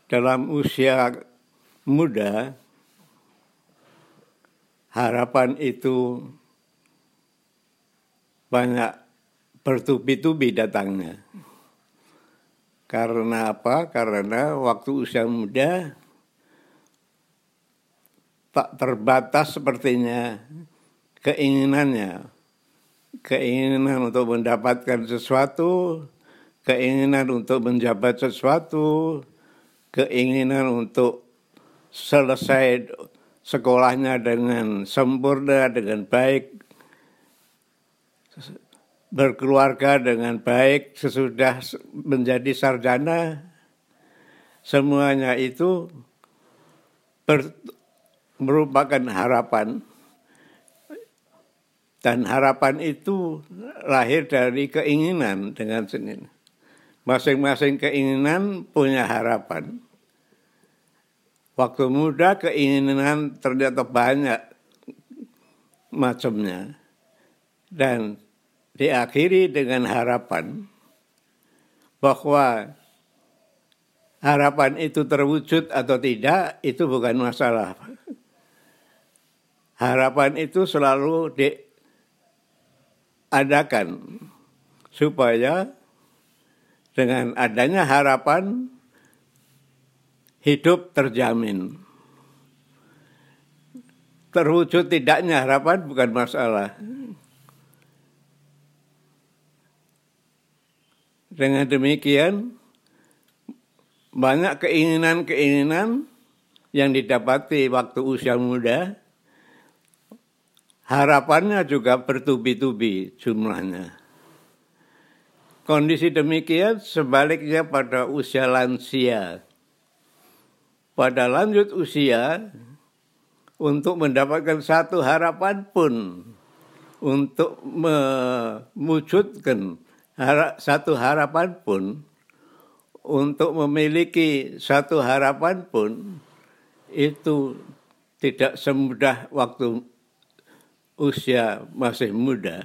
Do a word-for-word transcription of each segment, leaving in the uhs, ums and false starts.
dalam usia muda, harapan itu banyak bertubi-tubi datangnya. Karena apa? Karena waktu usia muda tak terbatas sepertinya keinginannya. Keinginan untuk mendapatkan sesuatu, keinginan untuk menjabat sesuatu, keinginan untuk selesai sekolahnya dengan sempurna, dengan baik, berkeluarga dengan baik, sesudah menjadi sarjana, semuanya itu ber, merupakan harapan. Dan harapan itu lahir dari keinginan dengan sendiri. Masing-masing keinginan punya harapan. Waktu muda keinginan ternyata banyak macamnya. Dan diakhiri dengan harapan bahwa harapan itu terwujud atau tidak, itu bukan masalah. Harapan itu selalu diadakan supaya dengan adanya harapan hidup terjamin. Terwujud tidaknya harapan bukan masalah. Dengan demikian, banyak keinginan-keinginan yang didapati waktu usia muda, harapannya juga bertubi-tubi jumlahnya. Kondisi demikian sebaliknya pada usia lansia. Pada lanjut usia, untuk mendapatkan satu harapan pun, untuk mewujudkan satu harapan pun, untuk memiliki satu harapan pun, itu tidak semudah waktu usia masih muda.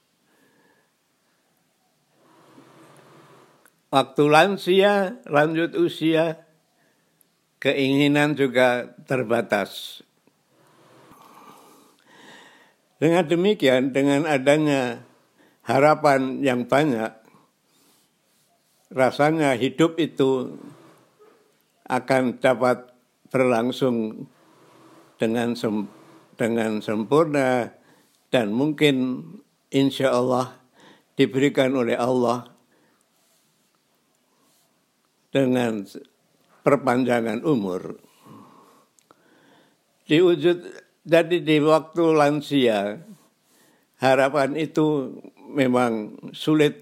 Waktu lansia, lanjut usia, keinginan juga terbatas. Dengan demikian, dengan adanya harapan yang banyak, rasanya hidup itu akan dapat berlangsung dengan sem- dengan sempurna dan mungkin insya Allah diberikan oleh Allah dengan perpanjangan umur. Diwujud, jadi di waktu lansia, harapan itu memang sulit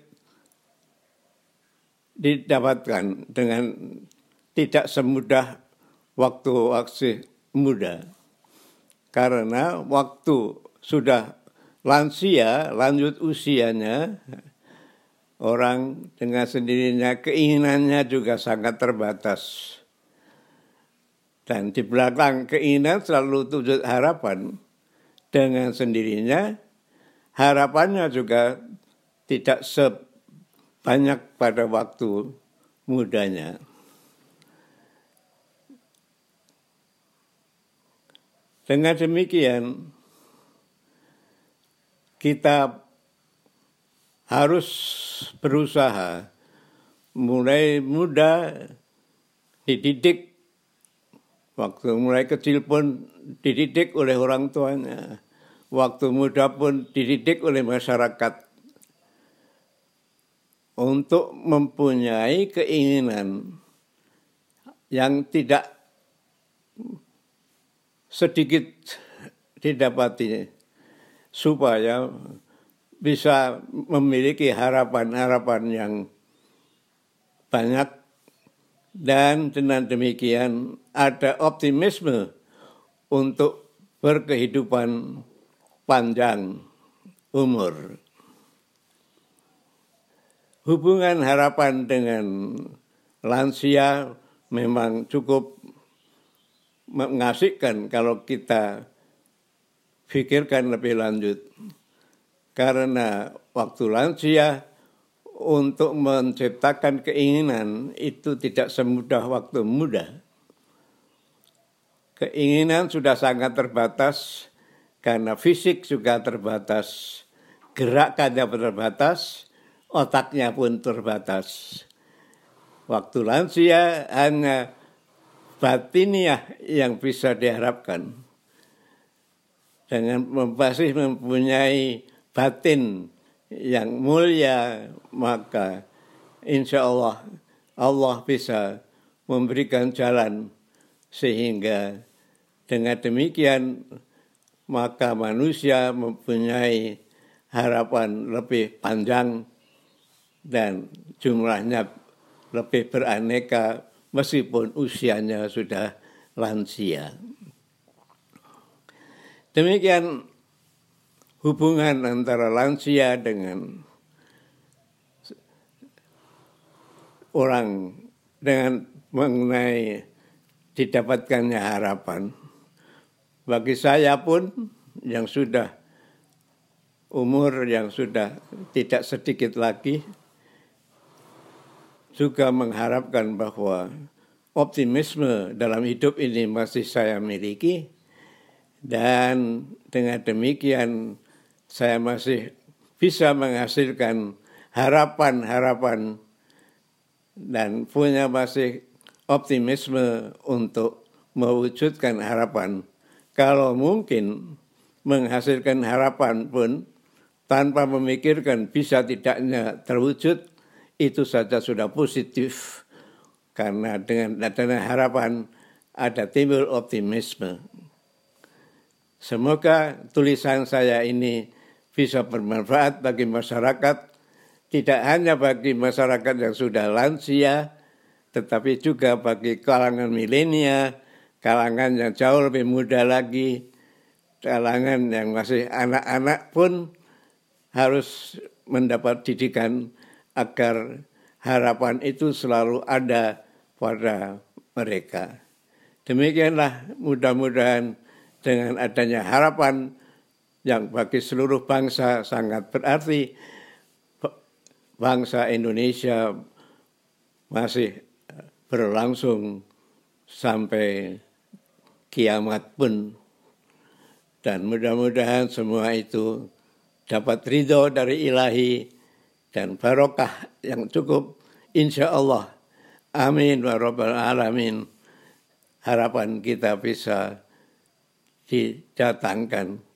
didapatkan dengan tidak semudah waktu waktu muda. Karena waktu sudah lansia, lanjut usianya, orang dengan sendirinya keinginannya juga sangat terbatas. Dan di belakang keinginan selalu wujud harapan. Dengan sendirinya, harapannya juga tidak sebanyak pada waktu mudanya. Dengan demikian, kita harus berusaha mulai muda dididik, waktu mulai kecil pun dididik oleh orang tuanya, waktu muda pun dididik oleh masyarakat untuk mempunyai keinginan yang tidak sedikit didapati supaya bisa memiliki harapan-harapan yang banyak dan dengan demikian ada optimisme untuk berkehidupan panjang umur. Hubungan harapan dengan lansia memang cukup mengasihkan kalau kita pikirkan lebih lanjut. Karena waktu lansia, untuk menciptakan keinginan itu tidak semudah waktu muda. Keinginan sudah sangat terbatas karena fisik juga terbatas, gerakannya terbatas, otaknya pun terbatas. Waktu lansia hanya batiniah yang bisa diharapkan. Dengan masih mempunyai batin yang mulia, maka insya Allah Allah bisa memberikan jalan sehingga dengan demikian maka manusia mempunyai harapan lebih panjang dan jumlahnya lebih beraneka meskipun usianya sudah lansia. Demikian hubungan antara lansia dengan orang dengan mengenai didapatkannya harapan. Bagi saya pun yang sudah umur yang sudah tidak sedikit lagi juga mengharapkan bahwa optimisme dalam hidup ini masih saya miliki dan dengan demikian saya masih bisa menghasilkan harapan-harapan dan punya masih optimisme untuk mewujudkan harapan. Kalau mungkin menghasilkan harapan pun tanpa memikirkan bisa tidaknya terwujud, itu saja sudah positif. Karena dengan adanya harapan ada timbul optimisme. Semoga tulisan saya ini bisa bermanfaat bagi masyarakat, tidak hanya bagi masyarakat yang sudah lansia, tetapi juga bagi kalangan milenial, kalangan yang jauh lebih muda lagi, kalangan yang masih anak-anak pun harus mendapat didikan agar harapan itu selalu ada pada mereka. Demikianlah mudah-mudahan dengan adanya harapan yang bagi seluruh bangsa sangat berarti, bangsa Indonesia masih berlangsung sampai kiamat pun. Dan mudah-mudahan semua itu dapat ridho dari ilahi dan barokah yang cukup insya Allah. Amin wa rabbal alamin. Harapan kita bisa didatangkan